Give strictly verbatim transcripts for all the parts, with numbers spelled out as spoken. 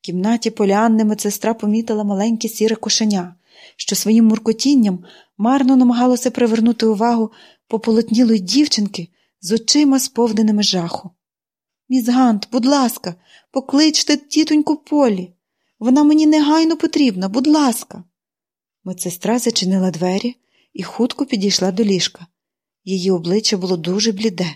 кімнаті Поліанни медсестра помітила маленьке сіре кошеня, що своїм муркотінням марно намагалося привернути увагу пополотнілої дівчинки з очима, сповненими жаху. «Міс Гант, будь ласка, покличте тітоньку Полі. Вона мені негайно потрібна, будь ласка». Медсестра зачинила двері і хутко підійшла до ліжка. Її обличчя було дуже бліде.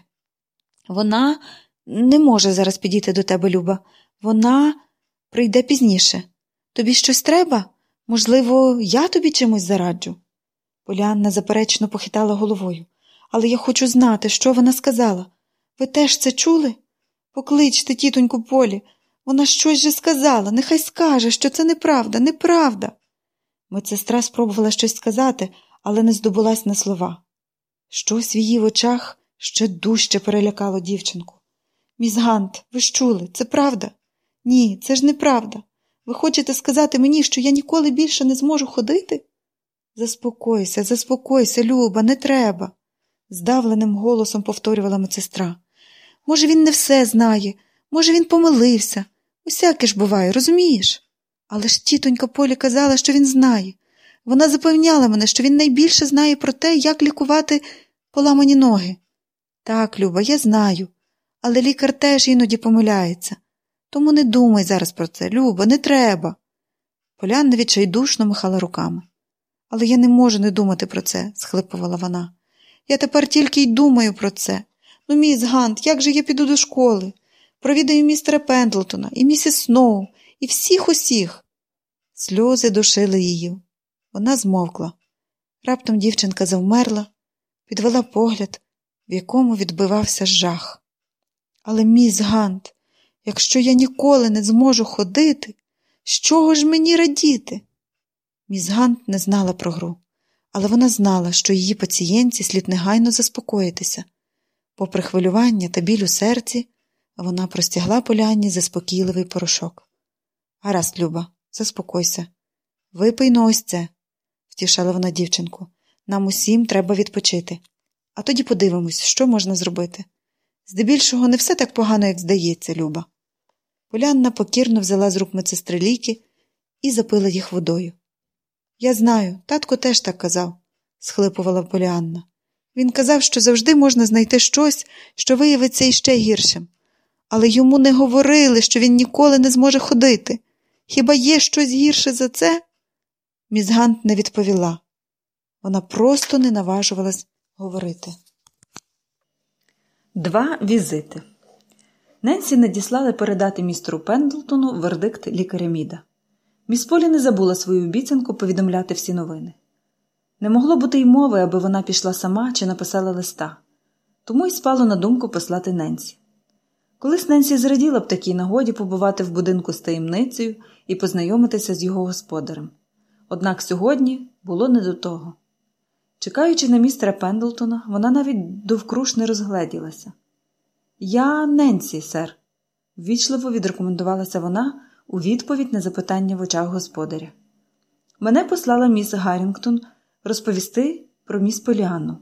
«Вона не може зараз підійти до тебе, Люба. Вона прийде пізніше. Тобі щось треба? Можливо, я тобі чимось зараджу?» Поліанна заперечно похитала головою. «Але я хочу знати, що вона сказала. Ви теж це чули? Покличте тітоньку Полі. Вона щось же сказала. Нехай скаже, що це неправда, неправда». Медсестра спробувала щось сказати, але не здобулась на слова. Щось в її очах ще дужче перелякало дівчинку. «Міс Гант, ви ж чули, це правда?» «Ні, це ж неправда. Ви хочете сказати мені, що я ніколи більше не зможу ходити?» «Заспокойся, заспокойся, Люба, не треба», – здавленим голосом повторювала медсестра. «Може, він не все знає, може, він помилився. Усяке ж буває, розумієш? Але ж тітонька Полі казала, що він знає. Вона запевняла мене, що він найбільше знає про те, як лікувати поламані ноги. Так, Люба, я знаю, але лікар теж іноді помиляється. Тому не думай зараз про це, Люба, не треба». Поліанна відчайдушно махала руками. «Але я не можу не думати про це», – схлипувала вона. «Я тепер тільки й думаю про це. Ну, міс Гант, як же я піду до школи? Провідаю містера Пендлтона і місіс Сноу, і всіх-усіх». Сльози душили її. Вона змовкла. Раптом дівчинка завмерла, підвела погляд, в якому відбивався жах. «Але, міс Гант, якщо я ніколи не зможу ходити, з чого ж мені радіти?» Міс Гант не знала про гру, але вона знала, що її пацієнтці слід негайно заспокоїтися. Попри хвилювання та біль у серці, вона простягла Поліанні заспокійливий порошок. «Гаразд, Люба, заспокойся. Випий-но ось це», – втішала вона дівчинку. «Нам усім треба відпочити. А тоді подивимось, що можна зробити. Здебільшого не все так погано, як здається, Люба». Поліанна покірно взяла з рук медсестри ліки і запила їх водою. «Я знаю, татко теж так казав», – схлипувала Поліанна. «Він казав, що завжди можна знайти щось, що виявиться іще гіршим. Але йому не говорили, що він ніколи не зможе ходити. Хіба є щось гірше за це?» Міс Гант не відповіла. Вона просто не наважувалась говорити. Два візити. Ненсі надіслали передати містеру Пендлтону вердикт лікаря Міда. Міс Полі не забула свою обіцянку повідомляти всі новини. Не могло бути й мови, аби вона пішла сама чи написала листа. Тому й спало на думку послати Ненсі. Колись Ненсі зраділа б такій нагоді побувати в будинку з таємницею і познайомитися з його господарем. Однак сьогодні було не до того. Чекаючи на містера Пендлтона, вона навіть довкруж не розгледілася. «Я Ненсі, сер», – ввічливо відрекомендувалася вона у відповідь на запитання в очах господаря. «Мене послала міс Гаррінгтон розповісти про міс Поліанну».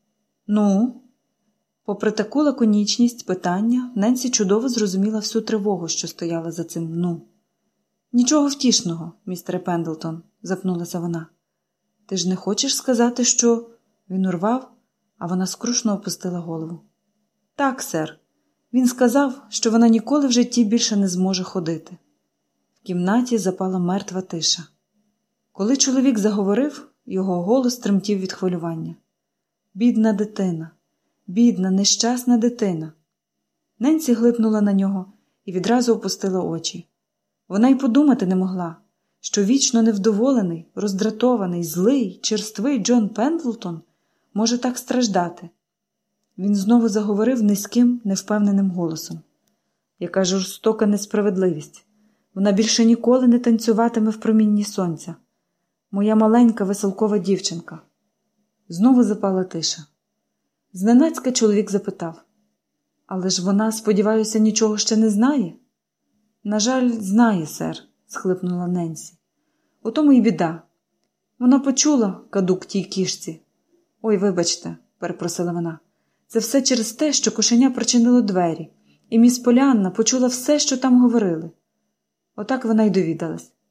«Ну?» Попри таку лаконічність питання, Ненсі чудово зрозуміла всю тривогу, що стояла за цим «ну». «Нічого втішного, містере Пендлтон», – запнулася вона. «Ти ж не хочеш сказати, що…» Він урвав, а вона скрушно опустила голову. «Так, сер. Він сказав, що вона ніколи в житті більше не зможе ходити». В кімнаті запала мертва тиша. Коли чоловік заговорив, його голос тремтів від хвилювання. «Бідна дитина! Бідна, нещасна дитина!» Ненсі глипнула на нього і відразу опустила очі. Вона й подумати не могла, що вічно невдоволений, роздратований, злий, черствий Джон Пендлтон може так страждати. Він знову заговорив низьким, невпевненим голосом. «Яка жорстока несправедливість! Вона більше ніколи не танцюватиме в промінні сонця. Моя маленька веселкова дівчинка». Знову запала тиша. Зненацька чоловік запитав. «Але ж вона, сподіваюся, нічого ще не знає?» «На жаль, знає, сер», – схлипнула Ненсі. «У тому й біда. Вона почула кадук тій кішці». «Ой, вибачте», – перепросила вона. «Це все через те, що кошеня причинило двері, і міс Поліанна почула все, що там говорили». Отак вона й довідалась.